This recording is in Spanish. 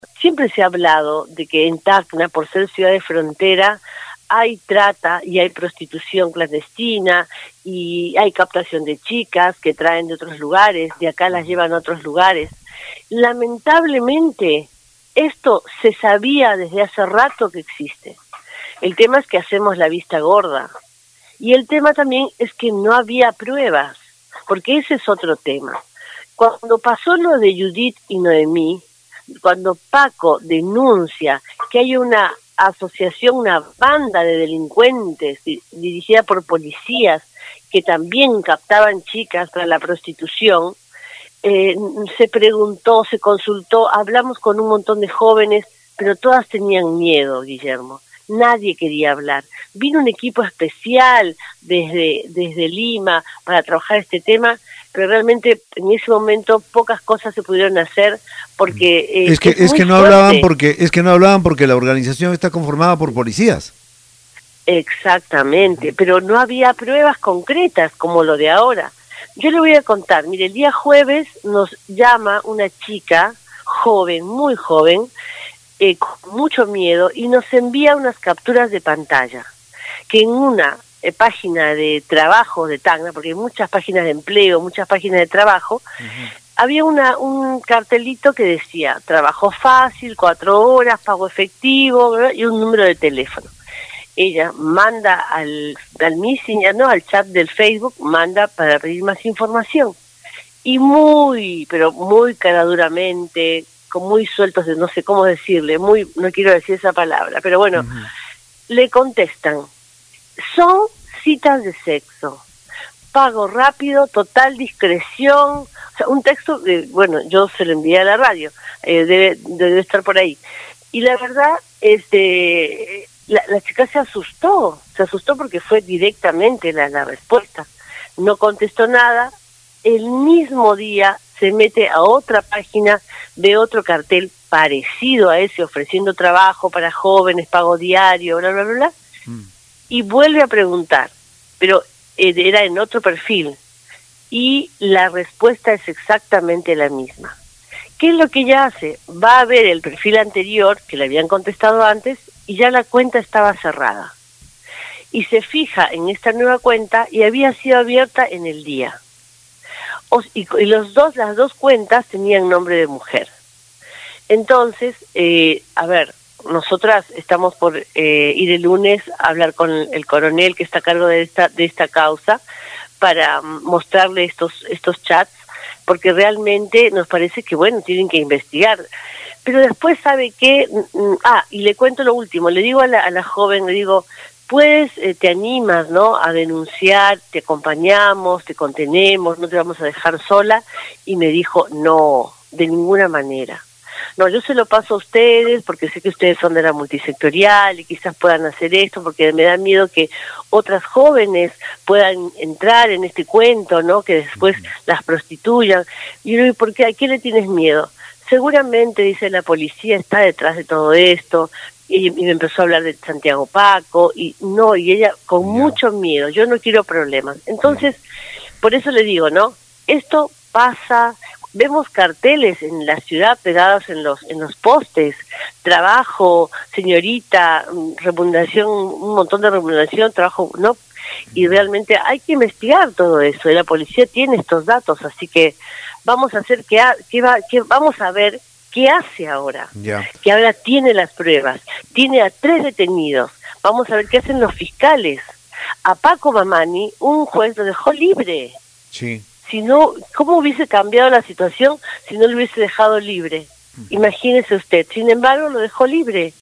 Siempre se ha hablado de que en Tacna, por ser ciudad de frontera, hay trata y hay prostitución clandestina y hay captación de chicas que traen de otros lugares, de acá las llevan a otros lugares. Lamentablemente, esto se sabía desde hace rato que existe. El tema es que hacemos la vista gorda. Y el tema también es que no había pruebas, porque ese es otro tema. Cuando pasó lo de Judith y Noemí, cuando Paco denuncia que hay una asociación, una banda de delincuentes dirigida por policías que también captaban chicas para la prostitución, se preguntó, se consultó, hablamos con un montón de jóvenes, pero todas tenían miedo, Guillermo. Nadie quería hablar. Vino un equipo especial desde Lima para trabajar este tema, pero realmente en ese momento pocas cosas se pudieron hacer porque es que no hablaban porque la organización está conformada por policías. Exactamente, pero no había pruebas concretas como lo de ahora. Yo le voy a contar, mire, el día jueves nos llama una chica joven, muy joven, con mucho miedo, y nos envía unas capturas de pantalla, que en una página de trabajo de Tacna, porque hay muchas páginas de empleo, muchas páginas de trabajo, había un cartelito que decía, trabajo fácil, 4 horas, pago efectivo, ¿verdad? Y un número de teléfono. Ella manda al Messenger, ¿no? Al chat del Facebook, manda para pedir más información. Y pero muy caraduramente, con muy sueltos de no sé cómo decirle, no quiero decir esa palabra, pero bueno, le contestan, son citas de sexo, pago rápido, total discreción, o sea, un texto, bueno, yo se lo envié a la radio, debe estar por ahí. Y la verdad, la chica se asustó porque fue directamente la respuesta, no contestó nada. El mismo día se mete a otra página de otro cartel parecido a ese, ofreciendo trabajo para jóvenes, pago diario, bla, bla, bla, bla, y vuelve a preguntar, pero era en otro perfil, y la respuesta es exactamente la misma. ¿Qué es lo que ella hace? Va a ver el perfil anterior, que le habían contestado antes, y ya la cuenta estaba cerrada. Y se fija en esta nueva cuenta y había sido abierta en el día. Y las dos cuentas tenían nombre de mujer. Entonces, nosotras estamos por ir el lunes a hablar con el coronel que está a cargo de esta causa para mostrarle estos chats, porque realmente nos parece que, bueno, tienen que investigar. Pero después, ¿sabe qué? Y le cuento lo último, le digo a la joven, le digo, pues te animas, ¿no?, a denunciar, te acompañamos, te contenemos, no te vamos a dejar sola. Y me dijo, no, de ninguna manera. No, yo se lo paso a ustedes porque sé que ustedes son de la multisectorial y quizás puedan hacer esto, porque me da miedo que otras jóvenes puedan entrar en este cuento, ¿no?, que después las prostituyan. Y yo digo, ¿por qué? ¿A qué le tienes miedo? Seguramente, dice, la policía está detrás de todo esto. Y me empezó a hablar de Santiago Paco, y ella con mucho miedo, yo no quiero problemas. Entonces, por eso le digo, ¿no? Esto pasa, vemos carteles en la ciudad pegados en los postes, trabajo, señorita, remuneración, un montón de remuneración, trabajo, ¿no? Y realmente hay que investigar todo eso, y la policía tiene estos datos, así que vamos a hacer vamos a ver qué hace ahora, que ahora tiene las pruebas, tiene a 3 detenidos, vamos a ver qué hacen los fiscales. A Paco Mamani, un juez lo dejó libre. Sí. Si no, ¿cómo hubiese cambiado la situación si no lo hubiese dejado libre? Imagínese usted, sin embargo lo dejó libre.